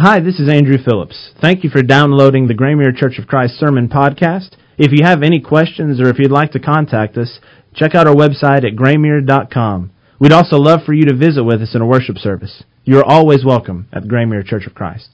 Hi, this is Andrew Phillips. Thank you for downloading the Graymere Church of Christ Sermon Podcast. If you have any questions or if you'd like to contact us, check out our website at graymere.com. We'd also love for you to visit with us in a worship service. You are always welcome at Graymere Church of Christ.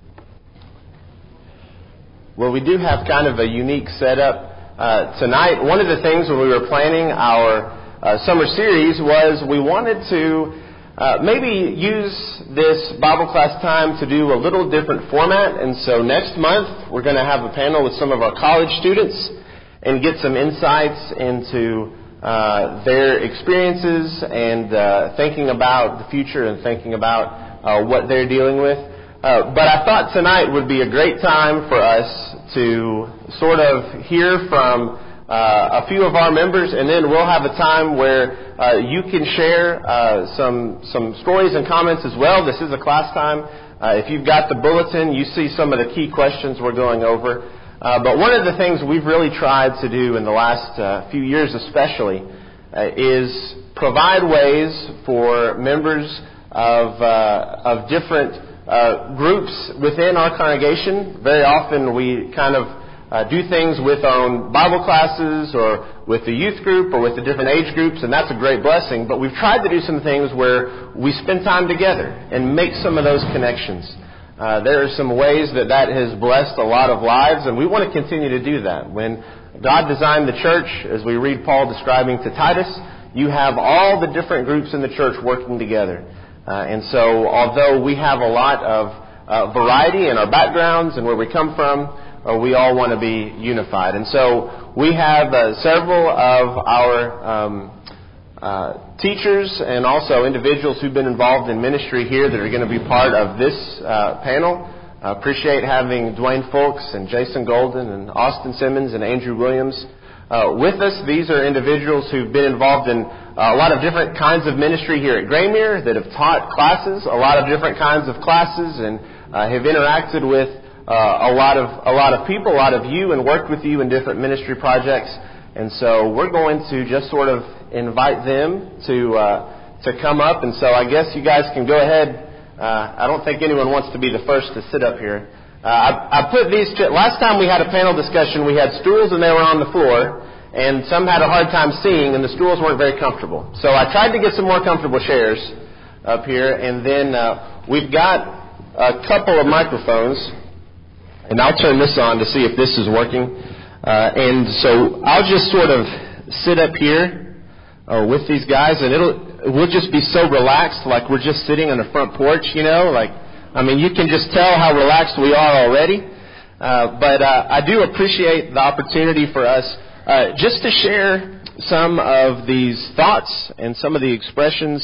Well, we do have kind of a unique setup tonight. One of the things when we were planning our summer series was we wanted to maybe use this Bible class time to do a little different format. And so next month we're going to have a panel with some of our college students and get some insights into their experiences and thinking about the future and thinking about what they're dealing with. But I thought tonight would be a great time for us to sort of hear from a few of our members, and then we'll have a time where you can share some stories and comments as well. This is a class time. If you've got the bulletin, you see some of the key questions we're going over. But one of the things we've really tried to do in the last few years especially is provide ways for members of different groups within our congregation. Very often we kind of do things with our own Bible classes or with the youth group or with the different age groups, and that's a great blessing. But we've tried to do some things where we spend time together and make some of those connections. There are some ways that has blessed a lot of lives, and we want to continue to do that. When God designed the church, as we read Paul describing to Titus, you have all the different groups in the church working together. And so although we have a lot of variety in our backgrounds and where we come from, we all want to be unified. And so we have several of our teachers and also individuals who've been involved in ministry here that are going to be part of this panel. I appreciate having Dwayne Folks and Jason Golden and Austin Simmons and Andrew Williams with us. These are individuals who've been involved in a lot of different kinds of ministry here at Graymere, that have taught classes, a lot of different kinds of classes, and have interacted with a lot of people, a lot of you, and worked with you in different ministry projects. And so we're going to just sort of invite them to come up. And so I guess you guys can go ahead. I don't think anyone wants to be the first to sit up here. I put these last time we had a panel discussion, we had stools and they were on the floor, and some had a hard time seeing, and the stools weren't very comfortable. So I tried to get some more comfortable chairs up here, and then we've got a couple of microphones. And I'll turn this on to see if this is working. And so I'll just sort of sit up here with these guys, and we'll just be so relaxed, like we're just sitting on the front porch, you know. You can just tell how relaxed we are already. But I do appreciate the opportunity for us just to share some of these thoughts and some of the expressions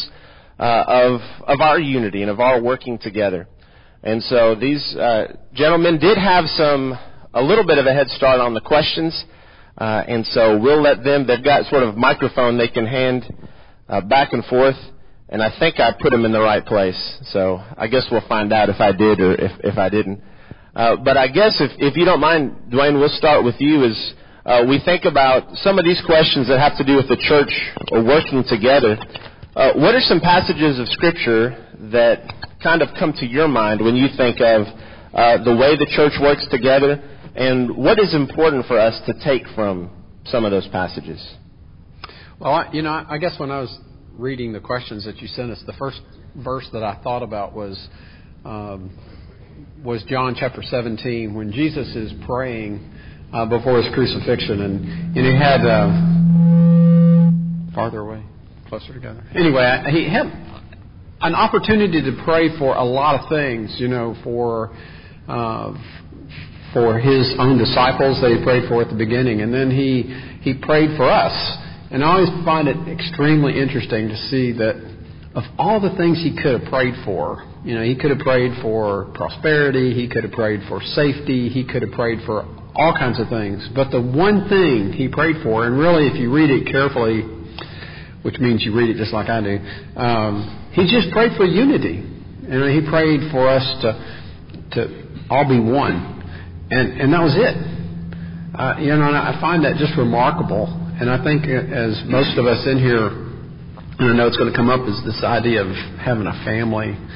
of our unity and of our working together. And so these gentlemen did have a little bit of a head start on the questions, and so we'll let them, they've got sort of microphone they can hand back and forth, and I think I put them in the right place. So I guess we'll find out if I did or if I didn't. But I guess if you don't mind, Dwayne, we'll start with you as we think about some of these questions that have to do with the church or working together. What are some passages of Scripture that kind of come to your mind when you think of the way the church works together, and what is important for us to take from some of those passages? Well, I guess when I was reading the questions that you sent us, the first verse that I thought about was John chapter 17, when Jesus is praying before his crucifixion, and he had farther away, closer together. Anyway, he had an opportunity to pray for a lot of things, for his own disciples that he prayed for at the beginning, and then he prayed for us. And I always find it extremely interesting to see that of all the things he could have prayed for, he could have prayed for prosperity, he could have prayed for safety, he could have prayed for all kinds of things. But the one thing he prayed for, and really if you read it carefully, which means you read it just like I do, he just prayed for unity. He prayed for us to all be one. And that was it. And I find that just remarkable. And I think as most of us in here, and I know it's going to come up, is this idea of having a family.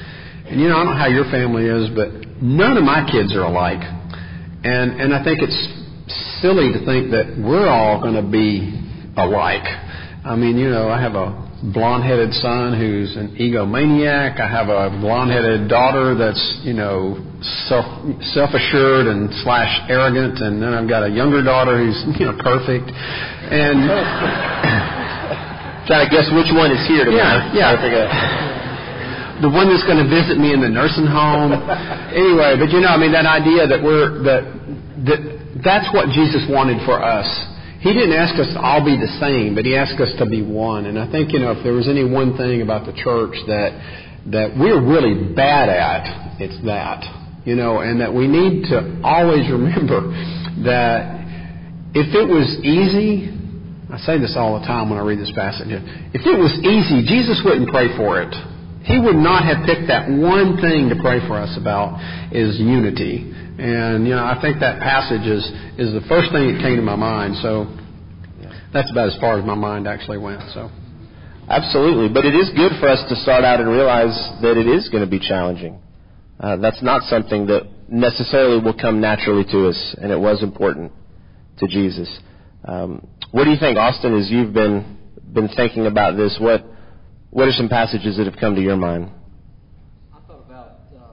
And I don't know how your family is, but none of my kids are alike. And I think it's silly to think that we're all going to be alike. I mean, I have a blonde-headed son who's an egomaniac. I have a blonde-headed daughter that's, self-assured and / arrogant. And then I've got a younger daughter who's, perfect. And trying to guess which one is here tomorrow. Yeah. The one that's going to visit me in the nursing home. Anyway, but that idea that that's what Jesus wanted for us. He didn't ask us to all be the same, but He asked us to be one. And I think, if there was any one thing about the church that we're really bad at, it's that. And that we need to always remember that if it was easy, I say this all the time when I read this passage, if it was easy, Jesus wouldn't pray for it. He would not have picked that one thing to pray for us about, is unity. And, I think that passage is the first thing that came to my mind. So that's about as far as my mind actually went. So, absolutely. But it is good for us to start out and realize that it is going to be challenging. That's not something that necessarily will come naturally to us, and it was important to Jesus. What do you think, Austin, as you've been thinking about this? What are some passages that have come to your mind? I thought about...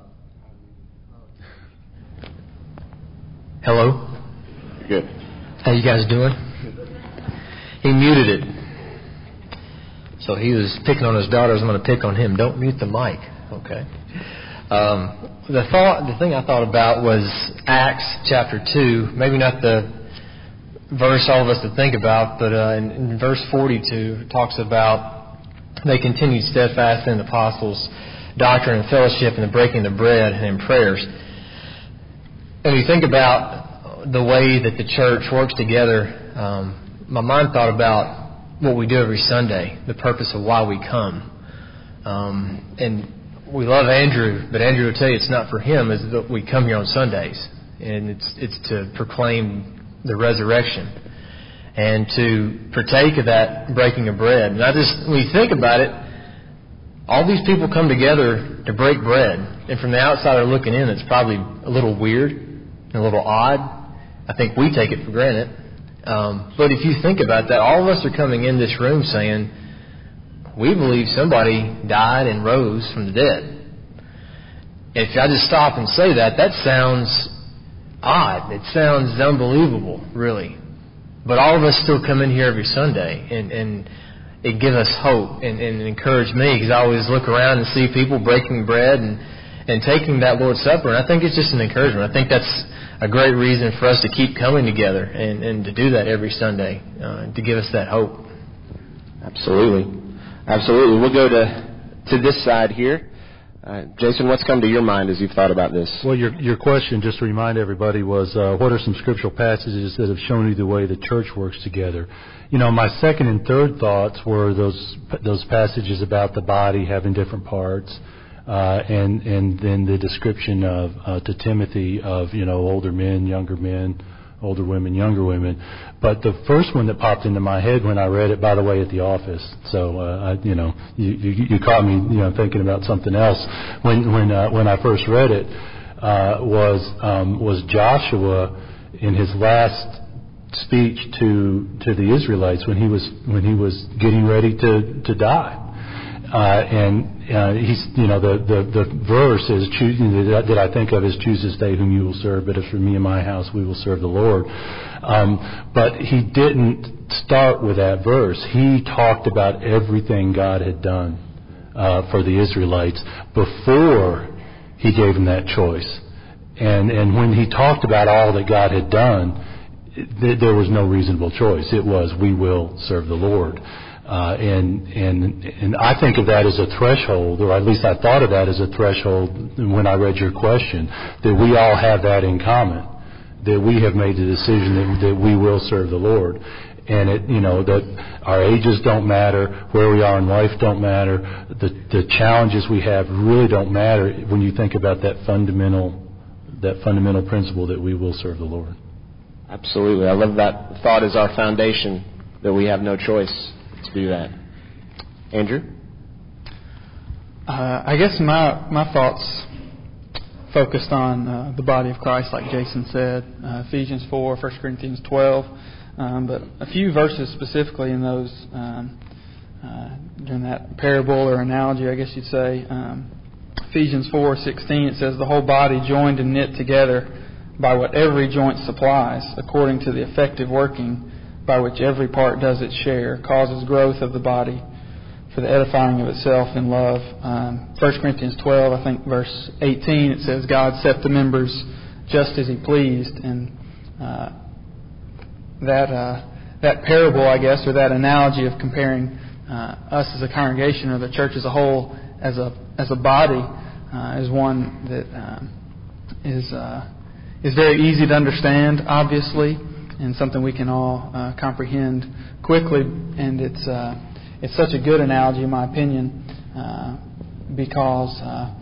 Hello? Good. How you guys doing? He muted it. So he was picking on his daughters. I'm going to pick on him. Don't mute the mic. Okay. The thing I thought about was Acts chapter 2. Maybe not the verse all of us to think about, but in verse 42 it talks about they continued steadfast in the apostles' doctrine and fellowship and the breaking of the bread and in prayers. And you think about the way that the church works together, my mind thought about what we do every Sunday, the purpose of why we come. And we love Andrew, but Andrew will tell you it's not for him, is that we come here on Sundays. And it's to proclaim the resurrection and to partake of that breaking of bread. And when you think about it, all these people come together to break bread. And from the outsider looking in, it's probably a little weird and a little odd. I think we take it for granted. But if you think about that, all of us are coming in this room saying, we believe somebody died and rose from the dead. And if I just stop and say that sounds odd. It sounds unbelievable, really. But all of us still come in here every Sunday, and it gives us hope and encourage me, because I always look around and see people breaking bread and taking that Lord's Supper, and I think it's just an encouragement. I think that's a great reason for us to keep coming together and to do that every Sunday, to give us that hope. Absolutely. We'll go to this side here. Jason, what's come to your mind as you've thought about this? Well, your question, just to remind everybody, was what are some scriptural passages that have shown you the way the church works together? My second and third thoughts were those passages about the body having different parts, and then the description of to Timothy of older men, younger men, older women, younger women. But the first one that popped into my head when I read it, by the way, at the office. So you caught me thinking about something else when I first read it, was Joshua in his last speech to the Israelites when he was getting ready to die. He's the verse is choosing that I think of as choose this day whom you will serve, but as for me and my house we will serve the Lord. But he didn't start with that verse. He talked about everything God had done for the Israelites before he gave them that choice. And when he talked about all that God had done, there was no reasonable choice. It was, we will serve the Lord. And I think of that as a threshold, or at least I thought of that as a threshold when I read your question, that we all have that in common, that we have made the decision that we will serve the Lord. And that our ages don't matter, where we are in life don't matter, the challenges we have really don't matter when you think about that fundamental principle that we will serve the Lord. Absolutely. I love that thought as our foundation, that we have no choice to do that. Andrew? I guess my thoughts focused on the body of Christ, like Jason said, Ephesians 4, 1 Corinthians 12, but a few verses specifically in those during that parable or analogy, I guess you'd say. Ephesians 4:16, it says, "The whole body joined and knit together by what every joint supplies, according to the effective working by which every part does its share, causes growth of the body for the edifying of itself in love." 1 Corinthians 12, I think verse 18, it says, "God set the members just as He pleased." And that parable, I guess, or that analogy of comparing us as a congregation or the church as a whole as a body is one that is very easy to understand, obviously, and something we can all comprehend quickly. And it's such a good analogy, in my opinion, because,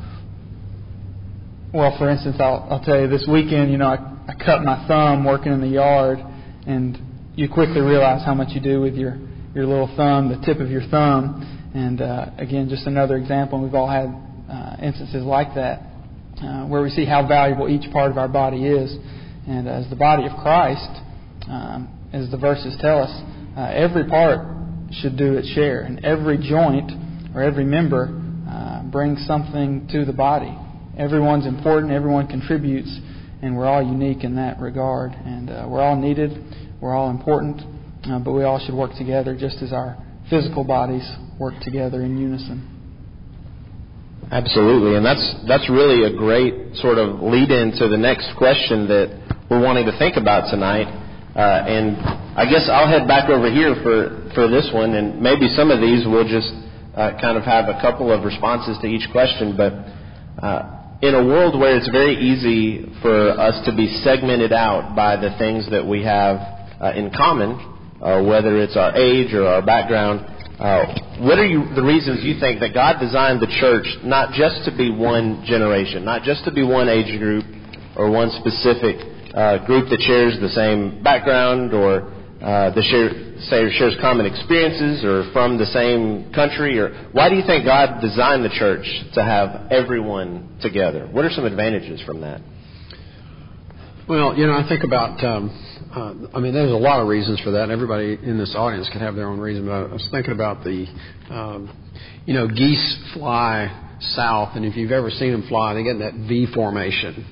well, for instance, I'll tell you, this weekend, I cut my thumb working in the yard, and you quickly realize how much you do with your little thumb, the tip of your thumb. And again, just another example, and we've all had instances like that, where we see how valuable each part of our body is. And as the body of Christ, as the verses tell us, every part should do its share, and every joint or every member brings something to the body. Everyone's important, everyone contributes, and we're all unique in that regard. And we're all needed, we're all important, but we all should work together just as our physical bodies work together in unison. Absolutely, and that's really a great sort of lead-in to the next question that we're wanting to think about tonight. And I guess I'll head back over here for this one, and maybe some of these we'll just kind of have a couple of responses to each question. But in a world where it's very easy for us to be segmented out by the things that we have in common, whether it's our age or our background, what are the reasons you think that God designed the church not just to be one generation, not just to be one age group or one specific group that shares the same background or shares common experiences or from the same country? Or why do you think God designed the church to have everyone together? What are some advantages from that? Well, I think about, there's a lot of reasons for that. Everybody in this audience can have their own reason. But I was thinking about the, geese fly south, and if you've ever seen them fly, they get in that V formation.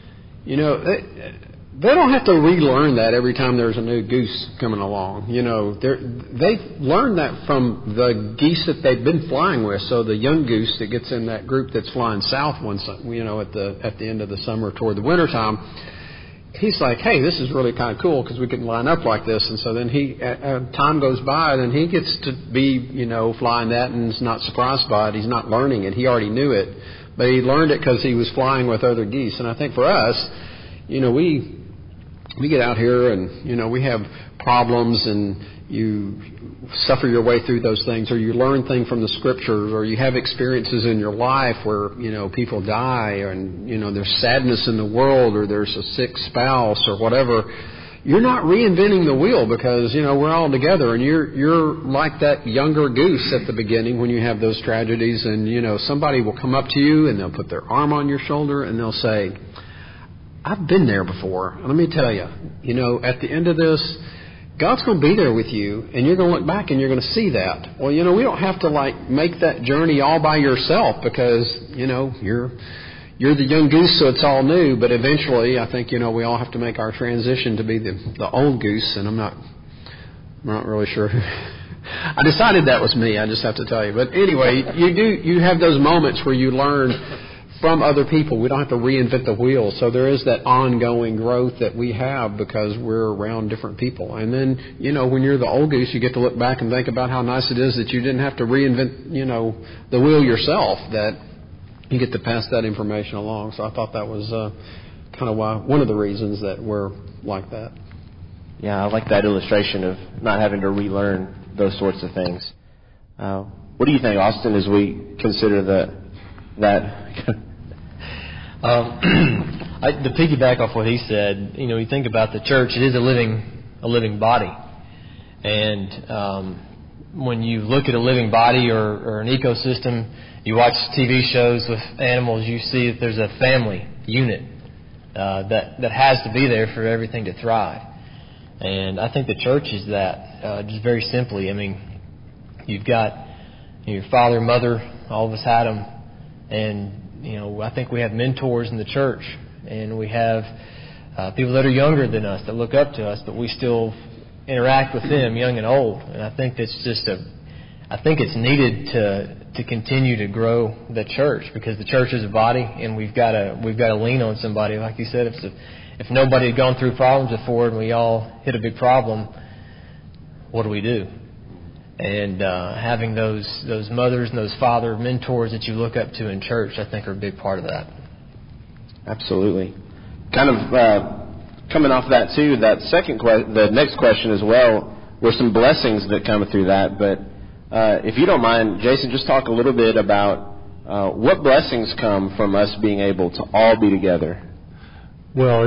They don't have to relearn that every time there's a new goose coming along. They've learned that from the geese that they've been flying with. So the young goose that gets in that group that's flying south at the end of the summer toward the wintertime, he's like, hey, this is really kind of cool because we can line up like this. And so then time goes by, then he gets to be, flying that and is not surprised by it. He's not learning it. He already knew it. But he learned it because he was flying with other geese. And I think for us, we get out here and, we have problems, and you suffer your way through those things, or you learn things from the Scriptures, or you have experiences in your life where, people die, and, there's sadness in the world, or there's a sick spouse or whatever. You're not reinventing the wheel because, we're all together, and you're like that younger goose at the beginning when you have those tragedies, and, somebody will come up to you and they'll put their arm on your shoulder and they'll say, I've been there before. Let me tell you, at the end of this, God's going to be there with you, and you're going to look back and you're going to see that. Well, we don't have to make that journey all by yourself because, you're the young goose, so it's all new. But eventually, I think, we all have to make our transition to be the old goose, and I'm not really sure. I decided that was me. I just have to tell you. But anyway, you have those moments where you learn from other people. We don't have to reinvent the wheel. So there is that ongoing growth that we have because we're around different people. And then, when you're the old goose, you get to look back and think about how nice it is that you didn't have to reinvent, the wheel yourself, that you get to pass that information along. So I thought that was kind of one of the reasons that we're like that. Yeah, I like that illustration of not having to relearn those sorts of things. What do you think, Austin, as we consider that? To piggyback off what he said, you think about the church, it is a living body. And when you look at a living body or an ecosystem, you watch TV shows with animals, you see that there's a family unit that has to be there for everything to thrive. And I think the church is that, just very simply. I mean, you've got your father, mother, all of us had them. And, I think we have mentors in the church. And we have people that are younger than us that look up to us, but we still interact with them, young and old. And I think that's I think it's needed to continue to grow the church, because the church is a body, and we've got to lean on somebody. Like you said, if nobody had gone through problems before and we all hit a big problem, what do we do? And having those mothers and those father mentors that you look up to in church, I think, are a big part of that. Absolutely. Kind of coming off that too, the next question as well, were some blessings that come through that. But if you don't mind, Jason, just talk a little bit about what blessings come from us being able to all be together. Well,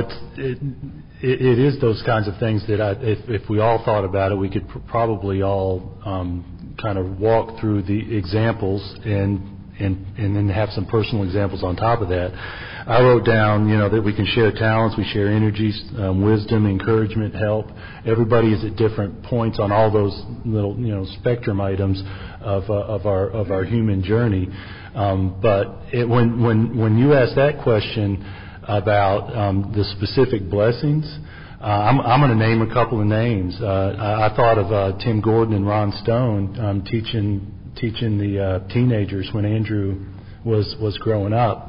it is those kinds of things that if we all thought about it, we could probably all kind of walk through the examples and then have some personal examples on top of that. I wrote down, that we can share talents, we share energies, wisdom, encouragement, help. Everybody is at different points on all those little, spectrum items of our human journey. But when you ask that question about the specific blessings, I'm going to name a couple of names. I thought of Tim Gordon and Ron Stone teaching the teenagers when Andrew was growing up.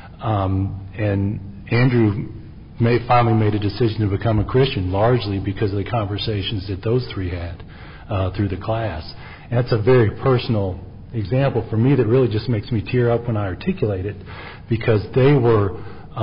And Andrew finally made a decision to become a Christian, largely because of the conversations that those three had through the class. And that's a very personal example for me that really just makes me tear up when I articulate it, because they were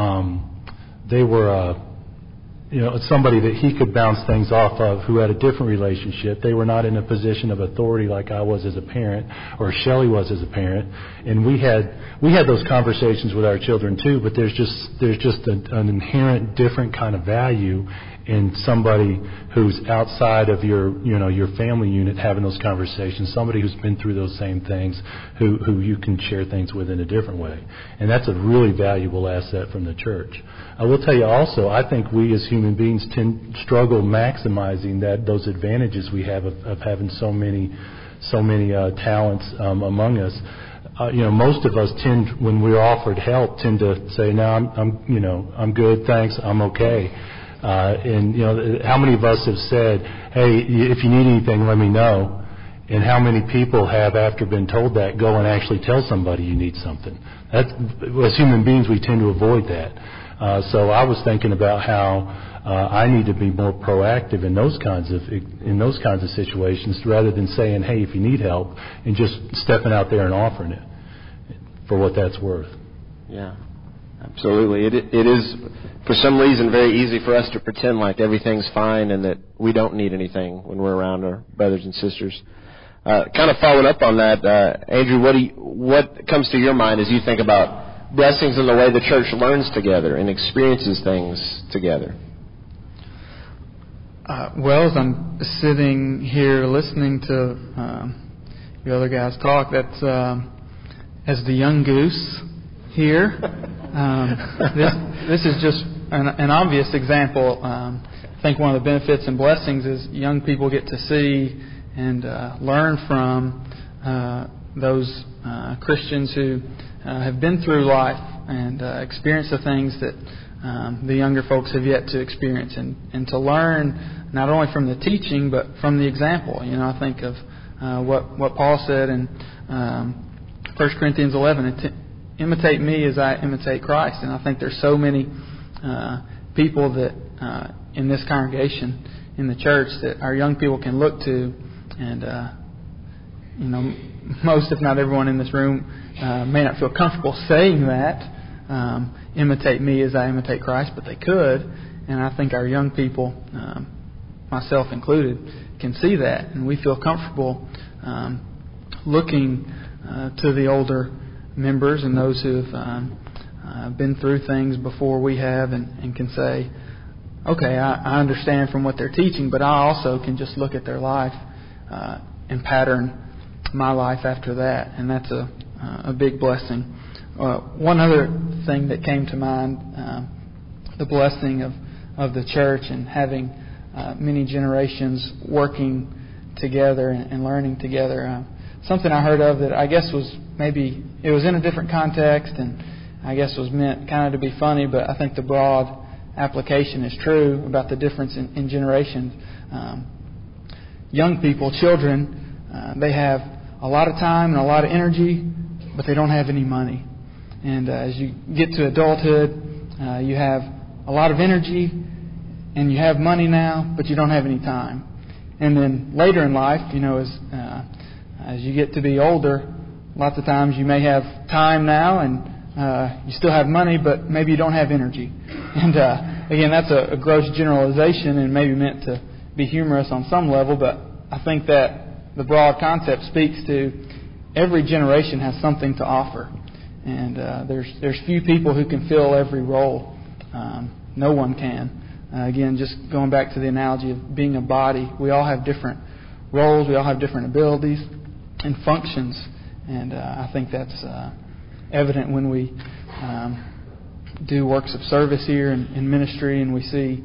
somebody that he could bounce things off of, who had a different relationship. They were not in a position of authority like I was as a parent, or Shelley was as a parent. And we had those conversations with our children too, but there's just an inherent different kind of value in somebody who's outside of your family unit having those conversations, somebody who's been through those same things, who you can share things with in a different way. And that's a really valuable asset from the church. I will tell you also, I think we as human beings struggle maximizing those advantages we have of having so many talents among us. Most of us tend, when we're offered help, tend to say, "No, I'm good, thanks, I'm okay." And how many of us have said, "Hey, if you need anything, let me know"? And how many people have, after been told that, go and actually tell somebody you need something? As human beings, we tend to avoid that. So I was thinking about how I need to be more proactive in those kinds of situations, rather than saying, "Hey, if you need help," and just stepping out there and offering it for what that's worth. Yeah, absolutely. It is, for some reason, very easy for us to pretend like everything's fine and that we don't need anything when we're around our brothers and sisters. Kind of following up on that, Andrew, what comes to your mind as you think about blessings in the way the church learns together and experiences things together? Well, as I'm sitting here listening to the other guys talk, that's as the young goose here. This is just an obvious example. I think one of the benefits and blessings is young people get to see and learn from those Christians who have been through life and experienced the things that the younger folks have yet to experience, and to learn not only from the teaching but from the example. I think of what Paul said in 1 Corinthians 11, imitate me as I imitate Christ. And I think there's so many people that in this congregation, in the church, that our young people can look to, and most, if not everyone in this room, may not feel comfortable saying that, imitate me as I imitate Christ, but they could. And I think our young people, myself included, can see that, and we feel comfortable looking to the older members and those who have been through things before we have, and can say, okay, I understand from what they're teaching, but I also can just look at their life and pattern my life after that, and that's a big blessing. One other thing that came to mind, the blessing of the church and having many generations working together and learning together. Something I heard of that I guess was maybe, it was in a different context and I guess was meant kind of to be funny, but I think the broad application is true about the difference in generations. Young people, children, they have a lot of time and a lot of energy, but they don't have any money. And as you get to adulthood, you have a lot of energy and you have money now, but you don't have any time. And then later in life, as you get to be older, lots of times you may have time now and you still have money, but maybe you don't have energy. And again, that's a gross generalization and maybe meant to be humorous on some level, but I think that the broad concept speaks to every generation has something to offer. And there's few people who can fill every role. No one can. Again, just going back to the analogy of being a body, we all have different roles, we all have different abilities and functions. And I think that's evident when we do works of service here in ministry, and we see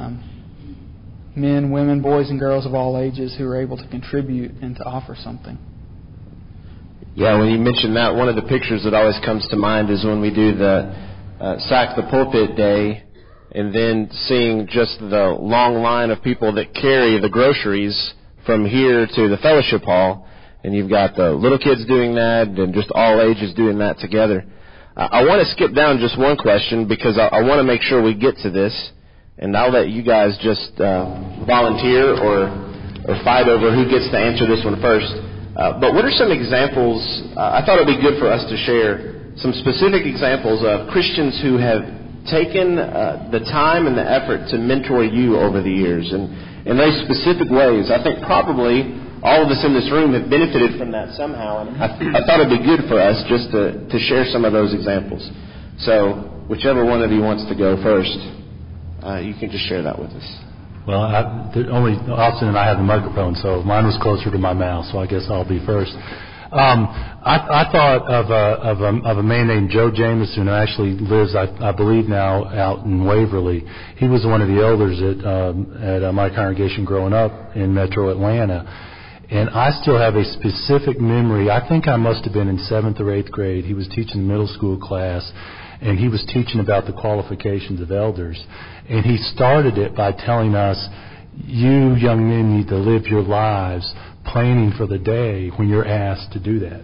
men, women, boys and girls of all ages who are able to contribute and to offer something. Yeah, when you mention that, one of the pictures that always comes to mind is when we do the Sack the Pulpit Day, and then seeing just the long line of people that carry the groceries from here to the fellowship hall, and you've got the little kids doing that and just all ages doing that together. I want to skip down just one question because I want to make sure we get to this, and I'll let you guys just volunteer or fight over who gets to answer this one first. But what are some examples? I thought it would be good for us to share some specific examples of Christians who have taken the time and the effort to mentor you over the years, and in those specific ways. I think probably all of us in this room have benefited from that somehow, and I thought it would be good for us just to share some of those examples. So whichever one of you wants to go first, you can just share that with us. Well, only Austin and I have the microphone, so mine was closer to my mouth, so I guess I'll be first. I thought of a man named Joe Jameson who actually lives, I believe now, out in Waverly. He was one of the elders at my congregation growing up in Metro Atlanta. And I still have a specific memory. I think I must have been in 7th or 8th grade. He was teaching a middle school class, and he was teaching about the qualifications of elders. And he started it by telling us, you young men need to live your lives planning for the day when you're asked to do that.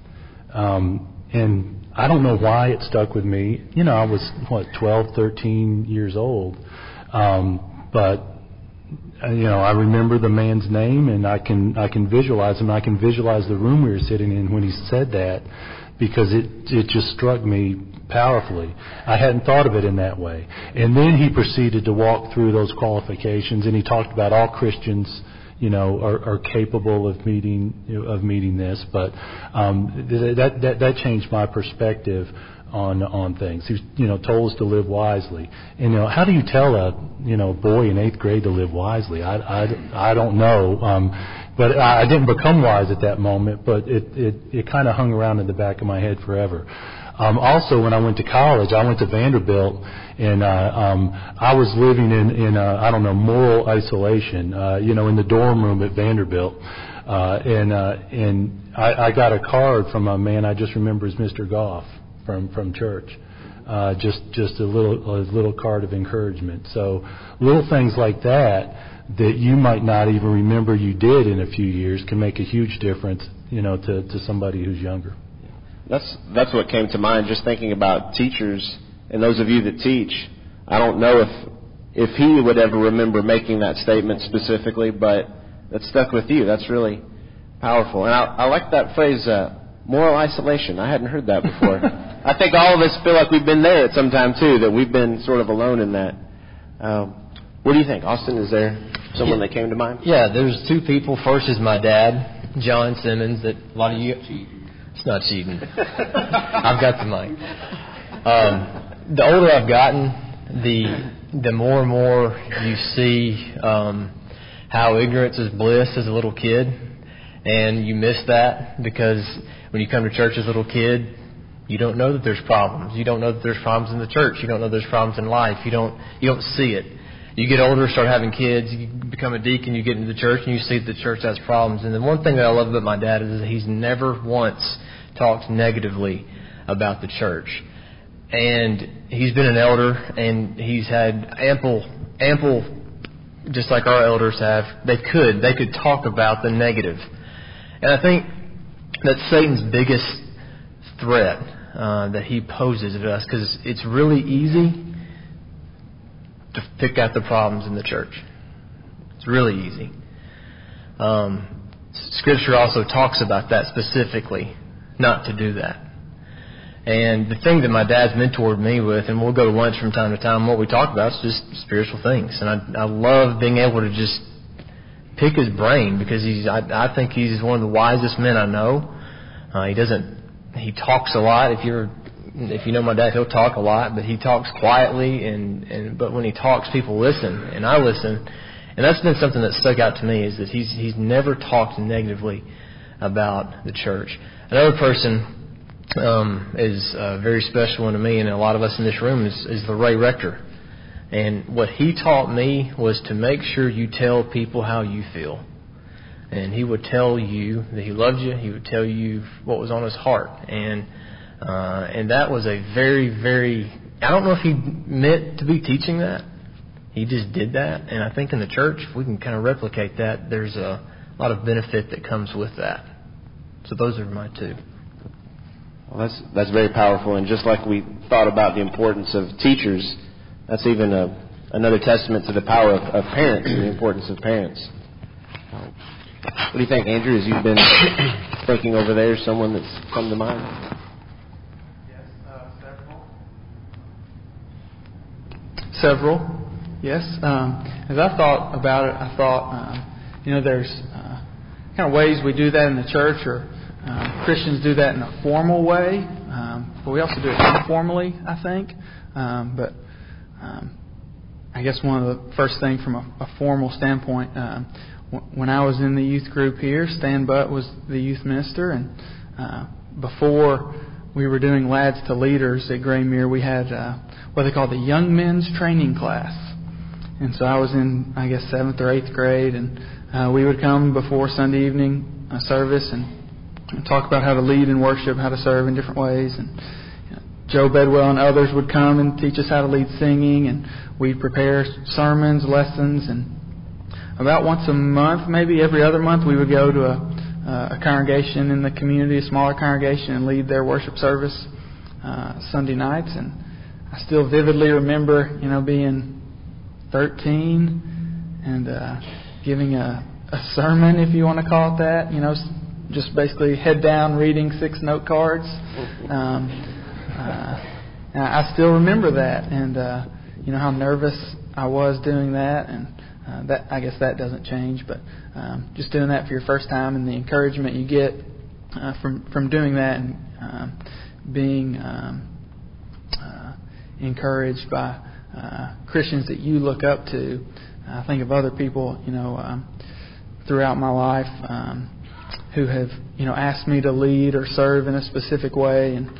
And I don't know why it stuck with me. I was, 12, 13 years old. But I remember the man's name, and I can visualize him. I can visualize the room we were sitting in when he said that, because it just struck me powerfully. I hadn't thought of it in that way. And then he proceeded to walk through those qualifications, and he talked about all Christians, are capable of meeting this. But that changed my perspective on things. He told us to live wisely. And how do you tell a boy in 8th grade to live wisely? I don't know. But I didn't become wise at that moment. But it kind of hung around in the back of my head forever. Also, when I went to college, I went to Vanderbilt, and I was living in moral isolation. In the dorm room at Vanderbilt, and I got a card from a man I just remember as Mr. Goff from church. Just a little card of encouragement. So little things like that you might not even remember you did in a few years can make a huge difference, to somebody who's younger. That's what came to mind, just thinking about teachers and those of you that teach. I don't know if he would ever remember making that statement specifically, but that stuck with you. That's really powerful. And I like that phrase, moral isolation. I hadn't heard that before. I think all of us feel like we've been there at some time too, that we've been sort of alone in that. What do you think, Austin? Is there someone that came to mind? Yeah, there's two people. First is my dad, John Simmons, that a lot of you... It's not cheating. I've got the mic. The older I've gotten, the more and more you see how ignorance is bliss as a little kid. And you miss that because when you come to church as a little kid, you don't know that there's problems. You don't know that there's problems in the church. You don't know there's problems in life. You don't see it. You get older, start having kids, you become a deacon, you get into the church, and you see that the church has problems. And the one thing that I love about my dad is that he's never once talked negatively about the church. And he's been an elder, and he's had ample, just like our elders have. They could talk about the negative. And I think that's Satan's biggest threat that he poses at us, because it's really easy to pick out the problems in the church. It's really easy. Scripture also talks about that specifically, not to do that. And the thing that my dad's mentored me with, and we'll go to lunch from time to time, what we talk about is just spiritual things. And I love being able to just pick his brain, because I think he's one of the wisest men I know. He talks a lot. If you know my dad, he'll talk a lot, but he talks quietly, but when he talks, people listen, and I listen. And that's been something that stuck out to me, is that he's never talked negatively about the church. Another person is a very special one to me, and a lot of us in this room, is the Ray Rector. And what he taught me was to make sure you tell people how you feel. And he would tell you that he loved you. He would tell you what was on his heart. And that was a very, very, I don't know if he meant to be teaching that. He just did that. And I think in the church, if we can kind of replicate that, there's a lot of benefit that comes with that. So those are my two. Well, that's very powerful. And just like we thought about the importance of teachers, that's even another testament to the power of parents and the importance of parents. What do you think, Andrew, as you've been thinking over there, someone that's come to mind? Several. Yes. As I thought about it, I thought, there's kind of ways we do that in the church, or Christians do that in a formal way, but we also do it informally, I think. But I guess one of the first things from a formal standpoint, when I was in the youth group here, Stan Butt was the youth minister, and before we were doing Lads to Leaders at Graymere, we had what they call the Young Men's Training Class. And so I was in, 7th or 8th grade, and we would come before Sunday evening service and talk about how to lead in worship, how to serve in different ways. And Joe Bedwell and others would come and teach us how to lead singing, and we'd prepare sermons, lessons, and about once a month, maybe every other month, we would go to a congregation in the community, a smaller congregation, and lead their worship service Sunday nights. And I still vividly remember, being 13 and giving a sermon, if you want to call it that. Just basically head down reading 6 note cards. I still remember that, and how nervous I was doing that, and that, I guess that doesn't change. But just doing that for your first time, and the encouragement you get from doing that, and being encouraged by Christians that you look up to. I think of other people, throughout my life who have, asked me to lead or serve in a specific way, and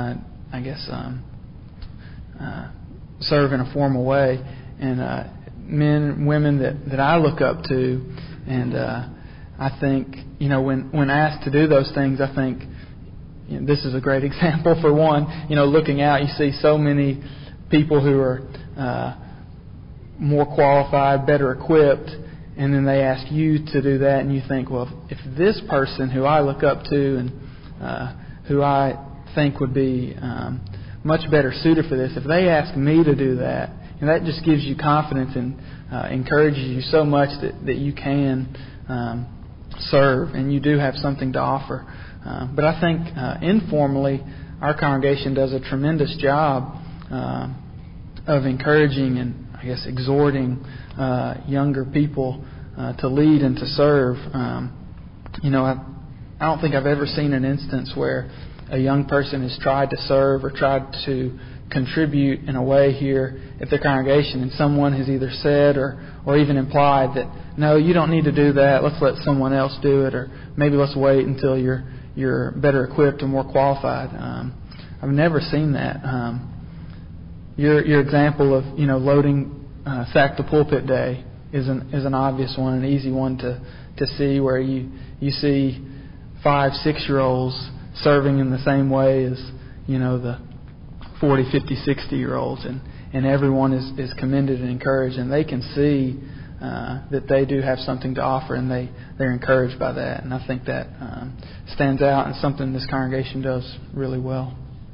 serve in a formal way. And men and women that I look up to, and I think, when asked to do those things, I think this is a great example. For one, looking out, you see so many people who are more qualified, better equipped, and then they ask you to do that, and you think, well, if this person who I look up to and who I think would be much better suited for this, if they ask me to do that, and that just gives you confidence and encourages you so much that you can serve, and you do have something to offer. But I think informally, our congregation does a tremendous job of encouraging and, exhorting younger people to lead and to serve. I don't think I've ever seen an instance where a young person has tried to serve or tried to contribute in a way here at the congregation, and someone has either said or even implied that, no, you don't need to do that, let's let someone else do it, or maybe let's wait until you're better equipped and more qualified. I've never seen that. Your example of loading Sack the Pulpit Day is an obvious one, an easy one to see, where you see 5, 6-year-olds serving in the same way as the 40, 50, 60-year-olds, and everyone is commended and encouraged, and they can see that they do have something to offer, and they're encouraged by that. And I think that stands out and something this congregation does really well.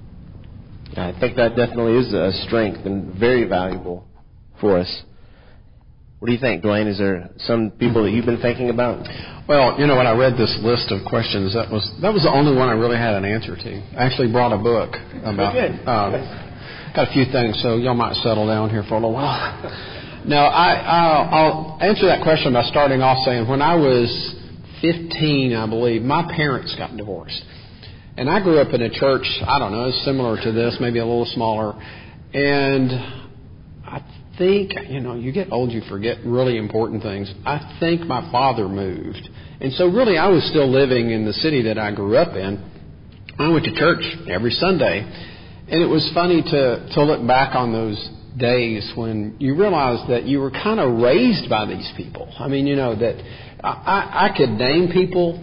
I think that definitely is a strength and very valuable for us. What do you think, Dwayne? Is there some people that you've been thinking about? Well, when I read this list of questions, that was the only one I really had an answer to. I actually brought a book about got a few things, so y'all might settle down here for a little while. Now, I'll answer that question by starting off saying when I was 15, I believe, my parents got divorced. And I grew up in a church, I don't know, similar to this, maybe a little smaller. And I think, you get old, you forget really important things. I think my father moved. And so really I was still living in the city that I grew up in. I went to church every Sunday. And it was funny to look back on those days when you realized that you were kind of raised by these people. I mean, that I could name people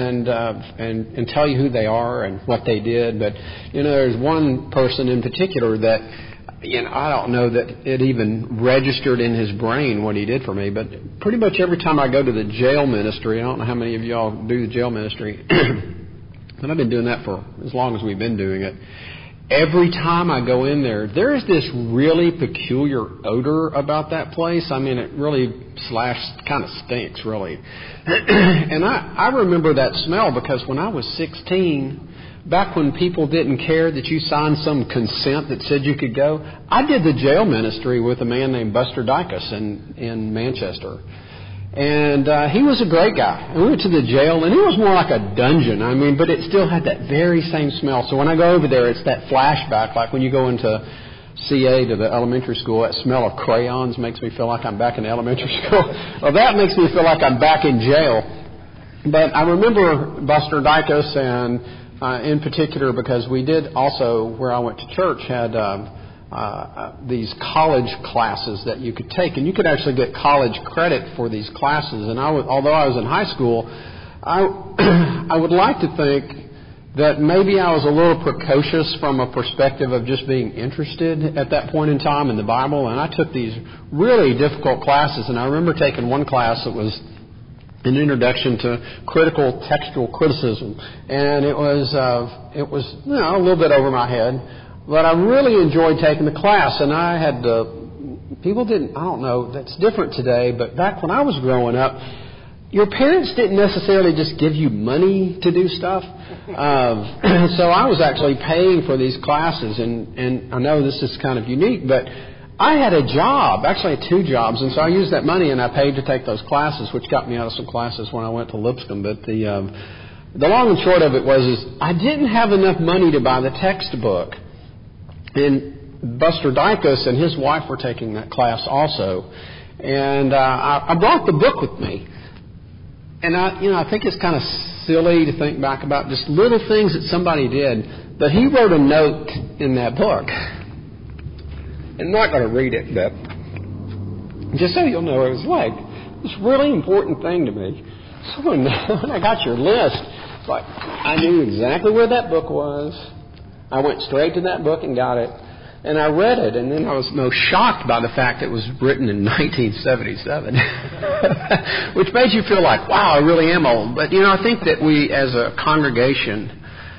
and tell you who they are and what they did. But, there's one person in particular that, I don't know that it even registered in his brain what he did for me. But pretty much every time I go to the jail ministry, I don't know how many of y'all do the jail ministry, but I've been doing that for as long as we've been doing it. Every time I go in there, there's this really peculiar odor about that place. I mean, it really kind of stinks, really. And I remember that smell because when I was 16, back when people didn't care that you signed some consent that said you could go, I did the jail ministry with a man named Buster Dicus in Manchester. And he was a great guy. We went to the jail, and it was more like a dungeon. I mean, but it still had that very same smell. So when I go over there, it's that flashback, like when you go into CA to the elementary school, that smell of crayons makes me feel like I'm back in elementary school. Well, that makes me feel like I'm back in jail. But I remember Buster Dicus, and in particular because we did also, where I went to church, had these college classes that you could take, and you could actually get college credit for these classes. And although I was in high school, I would like to think that maybe I was a little precocious from a perspective of just being interested at that point in time in the Bible. And I took these really difficult classes, and I remember taking one class that was an introduction to critical textual criticism, and it was a little bit over my head. But I really enjoyed taking the class, and I had people didn't, I don't know, that's different today, but back when I was growing up, your parents didn't necessarily just give you money to do stuff. So I was actually paying for these classes, and I know this is kind of unique, but I had a job, actually 2 jobs, and so I used that money and I paid to take those classes, which got me out of some classes when I went to Lipscomb. But the long and short of it was I didn't have enough money to buy the textbook. And Buster Dicus and his wife were taking that class also. And I brought the book with me. And I think it's kind of silly to think back about just little things that somebody did. But he wrote a note in that book. I'm not going to read it, but just so you'll know, it was like this really important thing to me. So when I got your list, it's like I knew exactly where that book was. I went straight to that book and got it, and I read it, and then I was most shocked by the fact it was written in 1977, which made you feel like, wow, I really am old. But, I think that we, as a congregation,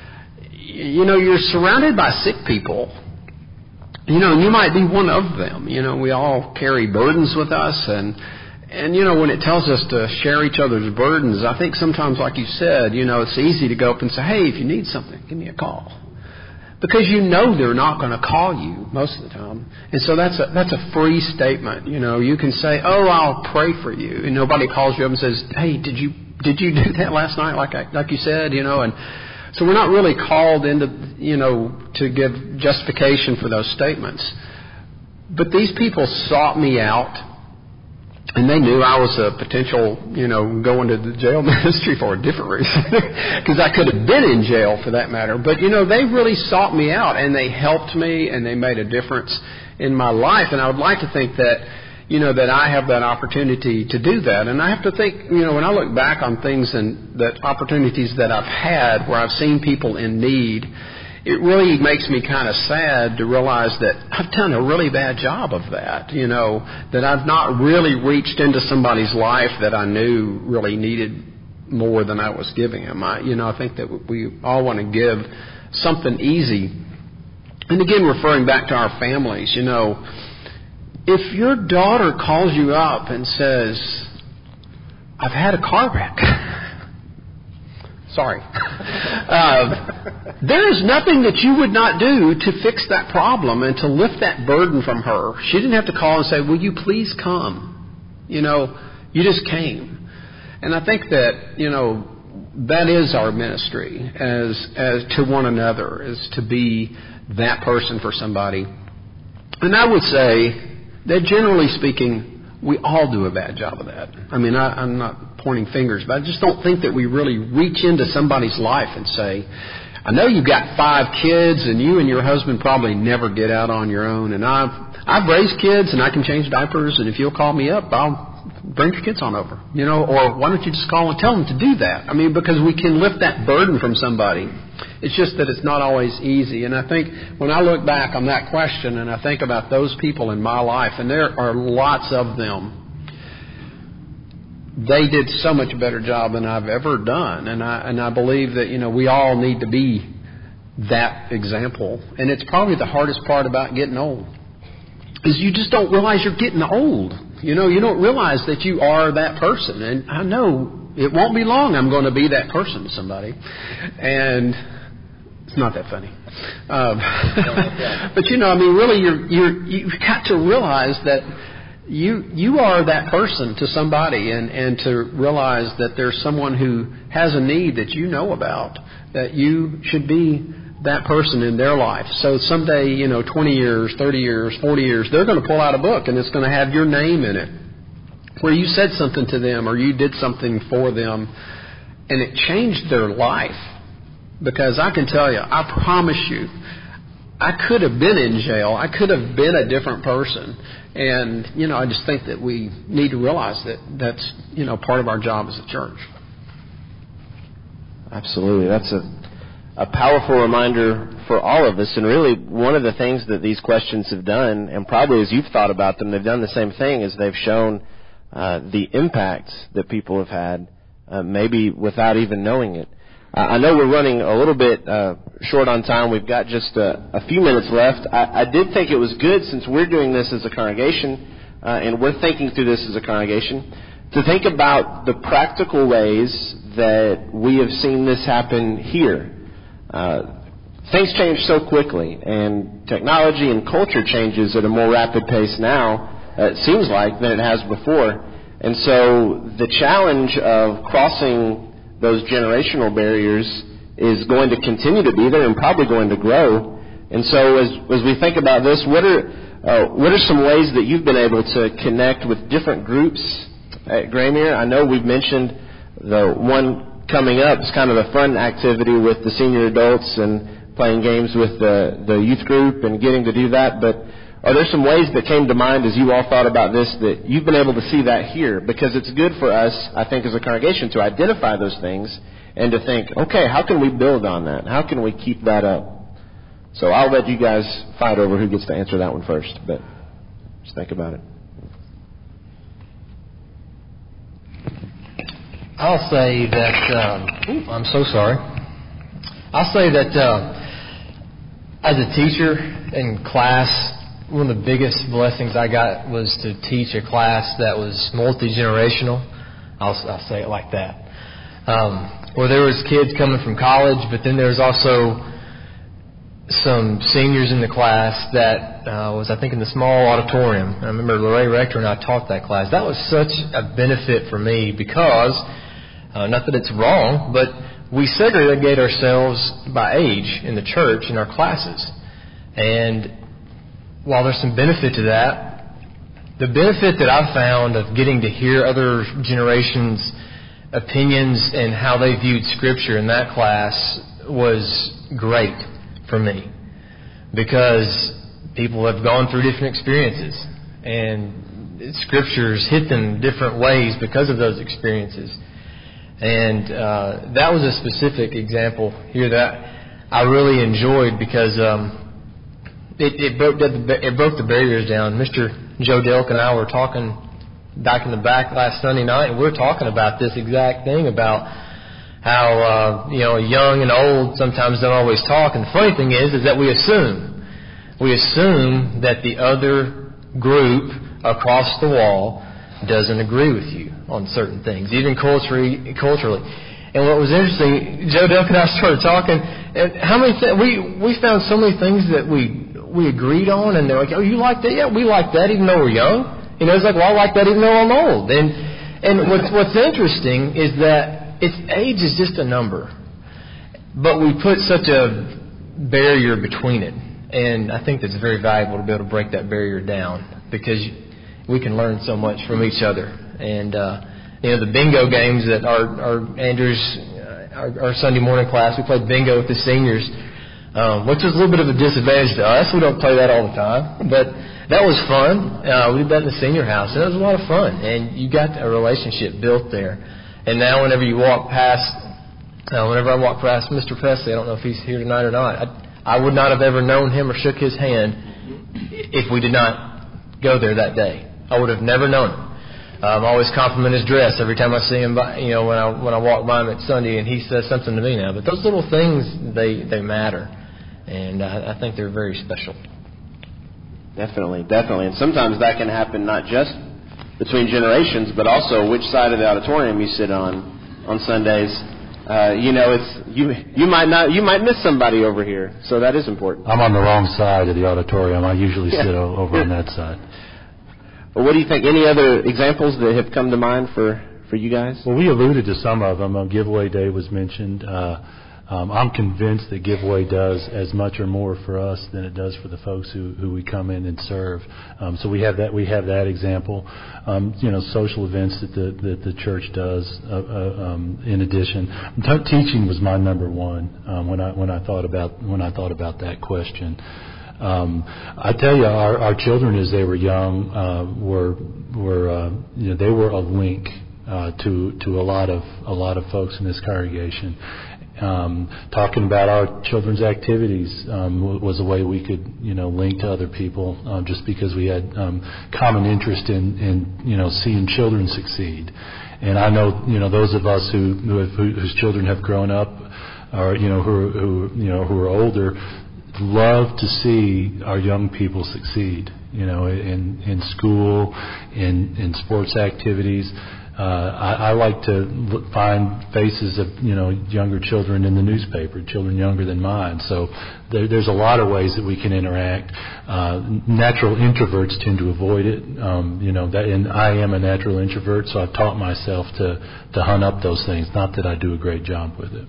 you're surrounded by sick people, and you might be one of them. We all carry burdens with us, and when it tells us to share each other's burdens, I think sometimes, like you said, it's easy to go up and say, hey, if you need something, give me a call. Because they're not going to call you most of the time. And so that's a free statement. You can say, oh, I'll pray for you. And nobody calls you up and says, hey, did you do that last night like you said? And So we're not really called into, to give justification for those statements. But these people sought me out, and they knew I was a potential, going to the jail ministry for a different reason, because I could have been in jail for that matter. But, they really sought me out, and they helped me, and they made a difference in my life. And I would like to think that, that I have that opportunity to do that. And I have to think, when I look back on things and that opportunities that I've had where I've seen people in need, it really makes me kind of sad to realize that I've done a really bad job of that, that I've not really reached into somebody's life that I knew really needed more than I was giving them. I think that we all want to give something easy. And again, referring back to our families, if your daughter calls you up and says, I've had a car wreck, sorry. There is nothing that you would not do to fix that problem and to lift that burden from her. She didn't have to call and say, will you please come? You just came. And I think that, that is our ministry as to one another, is to be that person for somebody. And I would say that generally speaking, we all do a bad job of that. I mean, I'm not pointing fingers, but I just don't think that we really reach into somebody's life and say, I know you've got 5 kids and you and your husband probably never get out on your own, and I've raised kids and I can change diapers, and if you'll call me up, I'll bring your kids on over, or why don't you just call and tell them to do that? I mean, because we can lift that burden from somebody. It's just that it's not always easy. And I think when I look back on that question and I think about those people in my life, and there are lots of them, they did so much better job than I've ever done. And I believe that, we all need to be that example. And it's probably the hardest part about getting old, is you just don't realize you're getting old. You don't realize that you are that person. And I know it won't be long I'm going to be that person to somebody. And it's not that funny. But, really you've got to realize that you are that person to somebody, and to realize that there's someone who has a need that you know about, that you should be that person in their life. So someday, 20 years, 30 years, 40 years, they're going to pull out a book and it's going to have your name in it, where you said something to them or you did something for them and it changed their life. Because I can tell you, I promise you, I could have been in jail. I could have been a different person. And, I just think that we need to realize that that's, part of our job as a church. Absolutely. That's a powerful reminder for all of us. And really, one of the things that these questions have done, and probably as you've thought about them, they've done the same thing, is they've shown the impact that people have had, maybe without even knowing it. I know we're running a little bit short on time. We've got just a few minutes left. I did think it was good, since we're doing this as a congregation, and we're thinking through this as a congregation, to think about the practical ways that we have seen this happen here. Things change so quickly, and technology and culture changes at a more rapid pace now, it seems like, than it has before. And so the challenge of crossing those generational barriers is going to continue to be there and probably going to grow. And so as we think about this, what are some ways that you've been able to connect with different groups at Graymere? I know we've mentioned the one coming up is kind of a fun activity with the senior adults and playing games with the youth group and getting to do that. But are there some ways that came to mind as you all thought about this that you've been able to see that here? Because it's good for us, I think, as a congregation to identify those things and to think, okay, how can we build on that? How can we keep that up? So I'll let you guys fight over who gets to answer that one first, but just think about it. I'll say that, I'm so sorry. I'll say that as a teacher in class, one of the biggest blessings I got was to teach a class that was multi-generational. I'll say it like that. Where there was kids coming from college, but then there was also some seniors in the class that was, I think, in the small auditorium. I remember Lorraine Rector and I taught that class. That was such a benefit for me because, not that it's wrong, but we segregate ourselves by age in the church in our classes. And while there's some benefit to that, the benefit that I've found of getting to hear other generations' opinions and how they viewed Scripture in that class was great for me, because people have gone through different experiences, and Scriptures hit them different ways because of those experiences. And that was a specific example here that I really enjoyed, because it broke the barriers down. Mr. Joe Delk and I were talking back in the back last Sunday night, and we were talking about this exact thing, about how young and old sometimes don't always talk. And the funny thing is that we assume that the other group across the wall doesn't agree with you on certain things, even culturally. And what was interesting, Joe Delk and I started talking, and how many we found so many things that we agreed on, and they're like, "Oh, you like that? Yeah, we like that, even though we're young." It's like, "Well, I like that, even though I'm old." And what's interesting is that age is just a number, but we put such a barrier between it, and I think that's very valuable to be able to break that barrier down, because we can learn so much from each other. And the bingo games that our Sunday morning class, we played bingo with the seniors, which was a little bit of a disadvantage to us. We don't play that all the time, but that was fun. We did that in the senior house, and it was a lot of fun, and you got a relationship built there. And now whenever I walk past Mr. Presley, I don't know if he's here tonight or not, I would not have ever known him or shook his hand if we did not go there that day. I would have never known him. I always compliment his dress every time I see him, when I walk by him at Sunday, and he says something to me now. But those little things, they matter, and I think they're very special. Definitely. And sometimes that can happen not just between generations, but also which side of the auditorium you sit on Sundays. You might miss somebody over here, so that is important. I'm on the wrong side of the auditorium. I usually sit over on that side. Well, what do you think? Any other examples that have come to mind for you guys? Well, we alluded to some of them. Giveaway Day was mentioned. I'm convinced that Giveaway does as much or more for us than it does for the folks who we come in and serve. So we have that example. Social events that the church does. In addition, teaching was my number one when I thought about that question. I tell you, our children, as they were young, they were a link to a lot of folks in this congregation. Talking about our children's activities was a way we could link to other people, just because we had common interest in seeing children succeed. And I know those of us whose children have grown up, or who are older, love to see our young people succeed, in school, in sports activities. I like to find faces of, younger children in the newspaper, children younger than mine. So there's a lot of ways that we can interact. Natural introverts tend to avoid it, and I am a natural introvert, so I've taught myself to hunt up those things. Not that I do a great job with it.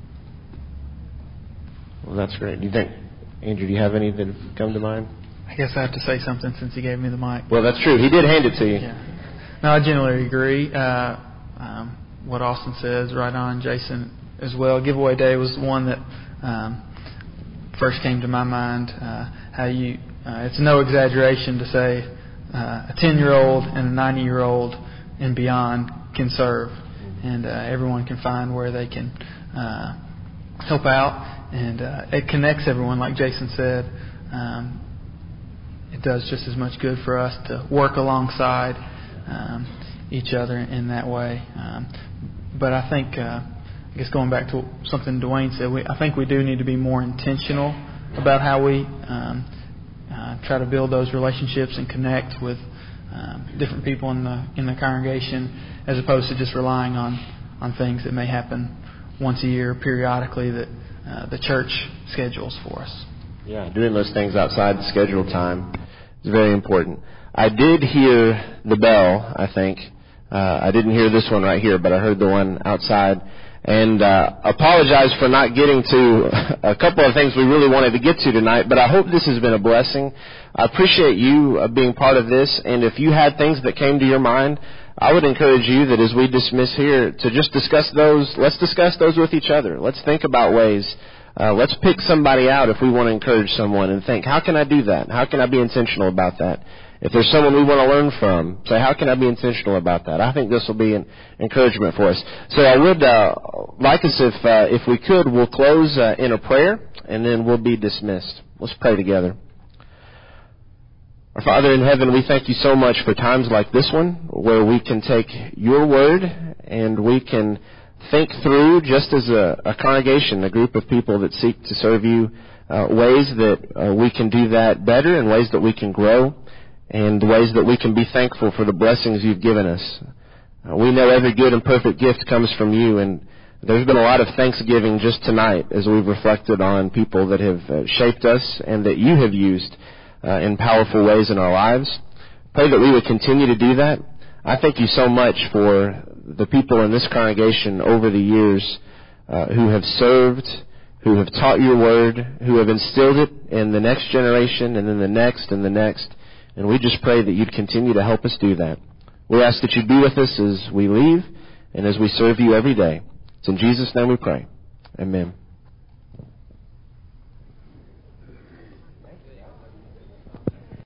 Well, that's great. Do you think, Andrew, do you have any that have come to mind? I guess I have to say something since he gave me the mic. Well, that's true. He did hand it to you. Yeah. No, I generally agree. What Austin says, right on, Jason as well. Giveaway Day was the one that first came to my mind. It's no exaggeration to say a 10-year-old and a 90-year-old and beyond can serve, and everyone can find where they can help out, and it connects everyone, like Jason said. It does just as much good for us to work alongside each other in that way. But I think, I guess going back to something Dwayne said, I think we do need to be more intentional about how we try to build those relationships and connect with different people in the congregation, as opposed to just relying on things that may happen once a year periodically that the church schedules for us. Yeah, doing those things outside the scheduled time is very important. I did hear the bell, I think. I didn't hear this one right here, but I heard the one outside. and apologize for not getting to a couple of things we really wanted to get to tonight, but I hope this has been a blessing. I appreciate you being part of this, and if you had things that came to your mind, I would encourage you that as we dismiss here to just discuss those. Let's discuss those with each other. Let's think about ways. Let's pick somebody out if we want to encourage someone and think, how can I do that? How can I be intentional about that? If there's someone we want to learn from, say, how can I be intentional about that? I think this will be an encouragement for us. So I would like us, if we could, we'll close in a prayer, and then we'll be dismissed. Let's pray together. Our Father in heaven, we thank you so much for times like this one, where we can take your word and we can think through, just as a congregation, a group of people that seek to serve you, ways that we can do that better and ways that we can grow, and ways that we can be thankful for the blessings you've given us. We know every good and perfect gift comes from you, and there's been a lot of thanksgiving just tonight as we've reflected on people that have shaped us and that you have used in powerful ways in our lives. Pray that we would continue to do that. I thank you so much for the people in this congregation over the years who have served, who have taught your word, who have instilled it in the next generation and then the next and the next. And we just pray that you'd continue to help us do that. We ask that you'd be with us as we leave and as we serve you every day. It's in Jesus' name we pray. Amen.